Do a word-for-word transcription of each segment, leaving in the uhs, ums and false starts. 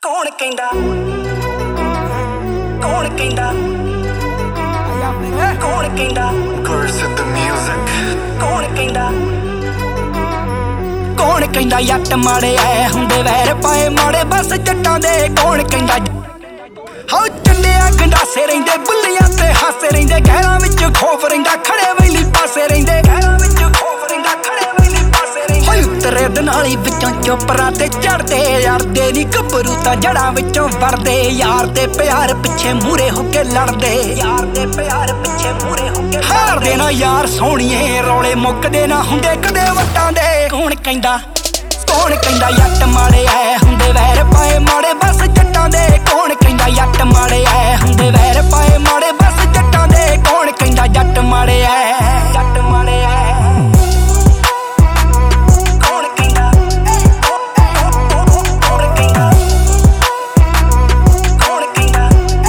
ਕੌਣ ਕਹਿੰਦਾ ਕੌਣ ਕਹਿੰਦਾ ਕੌਣ ਕਹਿੰਦਾ Curse the music ਕੌਣ ਕਹਿੰਦਾ ਕੌਣ ਕਹਿੰਦਾ ਯੱਟ ਮਾੜੇ ਐ ਹੁੰਦੇ ਵੈਰ ਪਾਏ ਮਾੜੇ ਬਸ ਜੱਟਾਂ ਦੇ ਕੌਣ ਕਹਿੰਦਾ ਹਾਉ ਚੰਡਿਆ ਗੰਡਾਸੇ ਰਹਿੰਦੇ ਬੁੱਲੀਆਂ ਤੇ ਹਾਸੇ ਰਹਿੰਦੇ ਗਹਿਰਾਂ ਵਿੱਚ ਖੋਫ ਰਹਿੰਦਾ ਖੜੇ ਵੈਲੀ ਪਾਸੇ ਰਹਿੰਦੇ ਗਹਿਰਾਂ ਵਿੱਚ ਖੋਫ ਰਹਿੰਦਾ ਖੜੇ ਵੈਲੀ ਪਾਸੇ ਰਹਿੰਦੇ ਹੋਈ ਉਤਰੇ ਦਨਾਲੀ ਵਿੱਚੋਂ ਚੋਪਰਾਂ ਤੇ ਚੜਦੇ ਯਾਰਦੇ ਨੀ ਗੱਭਰੂ ਤਾਂ ਜੜਾਂ ਵਿੱਚੋਂ ਵਰਦੇ ਯਾਰ ਦੇ ਪਿਆਰ ਪਿੱਛੇ ਮੂਰੇ ਹੋ ਕੇ ਲੜਦੇ ਯਾਰ ਦੇ ਪਿਆਰ ਪਿੱਛੇ ਮੂਰੇ ਹੋ ਕੇ ਹਾਰਦੇ ਨਾ ਯਾਰ ਸੋਹਣੀਏ ਰੌਲੇ ਮੁੱਕਦੇ ਨਾ ਹੁੰਦੇ ਕਦੇ ਵੱਟਾਂ ਦੇ ਕੌਣ ਕਹਿੰਦਾ ਕੌਣ ਕਹਿੰਦਾ ਯੱਟ ਮਾੜੇ ਐ ਹੁੰਦੇ ਵੈਰ ਪਾਏ ਮਾੜੇ ਬਸ ਜੱਟਾਂ ਦੇ ਕੌਣ ਕਹਿੰਦਾ ਯੱਟ ਮਾੜੇ ਐ ਹੁੰਦੇ ਵੈਰ ਪਾਏ ਮਾੜੇ ਬਸ ਜੱਟਾਂ ਦੇ ਕੌਣ ਕਹਿੰਦਾ ਜੱਟ ਮਾੜੇ ਐ ਜੱਟ ਮਾੜੇ ਐ ਕੌਣ ਕਹਿੰਦਾ ਕੌਣ ਕਹਿੰਦਾ ਕੌਣ ਕਹਿੰਦਾ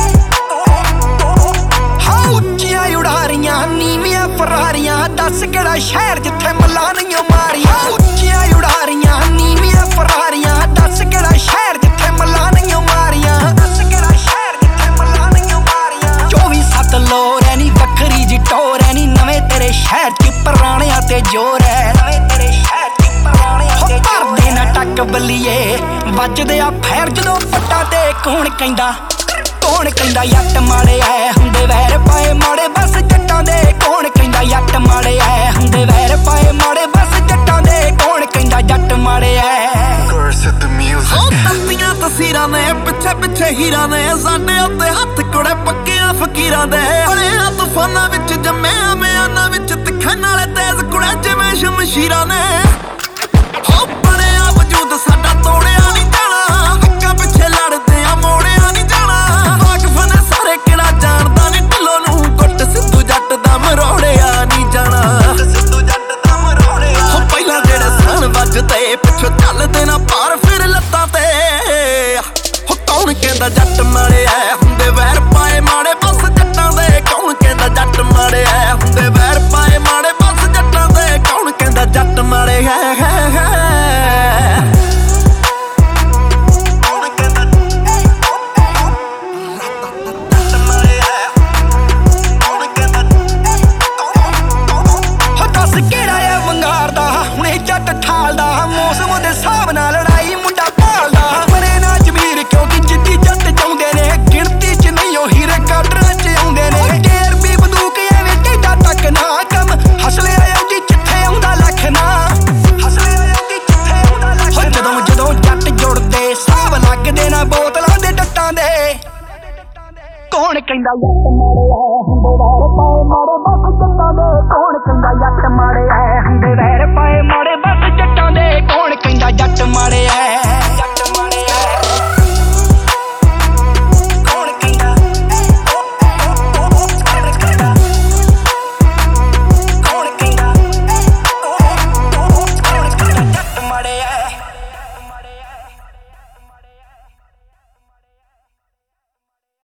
ਹਾਂ ਉੱਚੀਆਂ ਉਡਾਰੀਆਂ ਨੀਵੀਆਂ ਫਰਾਰੀਆਂ ਦੱਸ ਕਿਹੜਾ ਸ਼ਹਿਰ ਜਿੱਥੇ ਮੱਲਾਂ ਨਹੀਂ ਮਾਰੀਆਂ ਉੱਚੀਆਂ ਉਡਾਰੀਆਂ ਨੀਵੀਆਂ ਫਰਾਰੀਆਂ ਦੱਸ ਕਿਹੜਾ ਸ਼ਹਿਰ ਜਿੱਥੇ ਮੱਲਾਂ ਨਹੀਂ ਮਾਰੀਆਂ ਦੱਸ ਕਿਹੜਾ ਸ਼ਹਿਰ ਜਿੱਥੇ ਮੱਲਾਂ ਨਹੀਂ ਮਾਰੀਆਂ ਚੌਵੀ ਸੱਤ ਲੋਰ ਐ ਨੀ ਵੱਖਰੀ ਜੀ ਟੋਰ ਐ ਨੀ ਨਵੇਂ ਤੇਰੇ ਸ਼ਹਿਰ ਚ ਪੁਰਾਣਿਆਂ ਤੇ ਜ਼ੋਰ ਐ ਨਵੇਂ ਤੇਰੇ ਸ਼ਹਿਰ ਚ ਪੁਰਾਣਿਆਂ ਤੇ ਜ਼ੋਰ ਐ ਨਾ ਟੱਕ ਬੱਲੀਏ ਵੱਜਦੇ ਆ ਫੈਰ ਜਦੋਂ ਪੱਟਾਂ ਤੇ ਕੌਣ ਕਹਿੰਦਾ ਕੌਣ ਕਹਿੰਦਾ ਯੱਟ ਮਾੜੇ ਐ ਹੁੰਦੇ ਵੈਰ ਪਾਏ ਮਾੜੇ ਬਸ ਜੱਟਾਂ ਦੇ ਕੌਣ ਕਹਿੰਦਾ ਯੱਟ ਮਾੜੇ ਐ ਹੁੰਦੇ ਵੈਰ ਪਾਏ ਮਾੜੇ ਬਸ ਜੱਟਾਂ ਦੇ ਕੌਣ ਕਹਿੰਦਾ ਜੱਟ ਮਾੜੇ ਐ Curse the music ਉਹ ਤੱਤੀਆਂ ਤਸਵੀਰਾਂ ਨੇ ਪਿੱਛੇ ਪਿੱਛੇ ਹੀਰਾਂ ਨੇ ਸਾਡੇ ਉੱਤੇ ਹੱਥ ਕੁੜੇ ਪੱਕਿਆਂ ਫਕੀਰਾਂ ਦੇ ਬੜਿਆਂ ਤੂਫਾਨਾਂ ਵਿੱਚ ਜੰਮਿਆ ਮਿਆਨਾਂ ਵਿੱਚ ਤਿੱਖੇ ਨਾਲੇ ਤੇਜ਼ ਕੁੜੇ ਜਿਵੇਂ ਸ਼ਮਸ਼ੀਰਾਂ ਨੇ ਹੋ ਬਣਿਆ ਵਜੂਦ ਸਾਡਾ ਤੋੜਿਆ ਨਹੀਂ ਜਾਣਾ ਹੱਕਾਂ ਪਿੱਛੇ ਲੜਦੇ ਆ ਮੋੜਿਆ ਨਹੀਂ ਜਾਣਾ ਵਾਕਫ ਨੇ ਸਾਰੇ ਕਿਹੜਾ ਜਾਣਦਾ ਨਹੀਂ ਢਿੱਲੋਂ ਨੂੰ ਗੁੱਟ ਸਿੱਧੂ ਜੱਟ ਦਾ ਮਰੋੜਿਆ ਨਹੀਂ ਜਾਣਾ ਸਿੱਧੂ ਜੱਟ ਦਾ ਮਰੋੜਿਆ ਹੋ ਪਹਿਲਾਂ ਜਿਹੜੇ ਸਣ ਵੱਜਦੇ ਪਿੱਛੋਂ ਚੱਲਦੇ ਨਾ ਪਾਰ ਫਿਰ ਲੱਤਾਂ ਤੇ ਹੋ ਕੌਣ ਕਹਿੰਦਾ ਜੱਟ ਮਾੜੇ ਐ ਹੁੰਦੇ ਵੈਰ ਪਾਏ ਮਾੜੇ ਬਸ ਜੱਟਾਂ ਦੇ ਕੌਣ ਕਹਿੰਦਾ ਜੱਟ ਮਾੜੇ ਐ ਹੁੰਦੇ ਵੈਰ ਪਾਏ ਮਾੜੇ ਬਸ ਜੱਟਾਂ ਦੇ ਕੌਣ ਕਹਿੰਦਾ ਜੱਟ ਮਾੜੇ ਐ ਕੌਣ ਕਹਿੰਦਾ ਜੱਟ ਮਾੜੇ ਐ ਕੌਣ ਕਹਿੰਦਾ ਹੋ ਦੱਸ ਕਿਹੜਾ ਐ ਵੰਗਾਰ ਦਾ ਹੁਣੇ ਜੱਟ ਠਾਲਦਾ ਮੌਸਮ ਦੇ ਹਿਸਾਬ ਨਾਲ ਲੜਾਈ ਮੁੰਡਾ ਭਾਲਦਾ ਬਣੇ ਨਾ ਜ਼ਮੀਰ ਕਿਉਂਕਿ ਜਿੱਦੀ ਜੱਟ ਚਾਹੁੰਦੇ ਨੇ ਗਿਣਤੀ ਚ ਨਹੀਂ ਉਹ ਹੀਰੇ ਕਾਡਰਾਂ ਚ ਆਉਂਦੇ ਨੇ ਢੇਰ ਵੀ ਬੰਦੂਕ ਐਵੇਂ ਟੇਡਾ ਟੱਕ ਨਾ ਕੰਮ ਹਸਲੇ ਆਉਂਦੀ ਜਿੱਥੇ ਆਉਂਦਾ ਲੱਖ ਨਾ ਹਸਲੇ ਆਉਂਦੀ ਜਿੱਥੇ ਆਉਂਦਾ ਲੱਖ ਨਾ ਜਦੋਂ ਜਦੋਂ ਜੱਟ ਜੁੜਦੇ ਹਿਸਾਬ ਲੱਗਦੇ ਨਾ ਬੋਤਲਾਂ ਦੇ ਡੱਟਾਂ ਦੇ ਕੌਣ ਕਹਿੰਦਾ ਯੱਟ ਮਾੜੇ ਐ ਹੁੰਦੇ ਵੈਰ ਪਾਏ ਮਾੜੇ ਬਸ ਜੱਟਾਂ ਦੇ ਕੌਣ ਕਹਿੰਦਾ ਯੱਟ ਮਾੜੇ ਐ ਹੁੰਦੇ